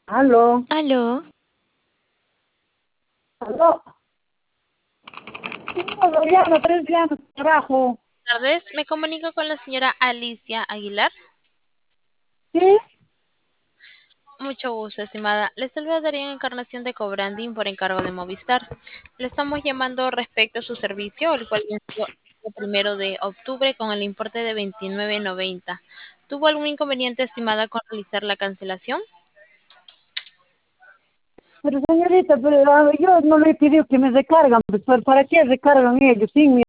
Aló, Aló, aló. No, Loriano, tres llamas, trabajo. tardes. Me comunico con la señora Alicia Aguilar. ¿Sí? Mucho gusto, estimada. Le saluda Darío Encarnación de Cobranding por encargo de Movistar. Le estamos llamando respecto a su servicio, el cual venció el 1 de octubre con el importe de 29.90. ¿Tuvo algún inconveniente, estimada, con realizar la cancelación? Pero señorita, yo no le he pedido que me recargan, pues, ¿para qué recargan ellos? Sí,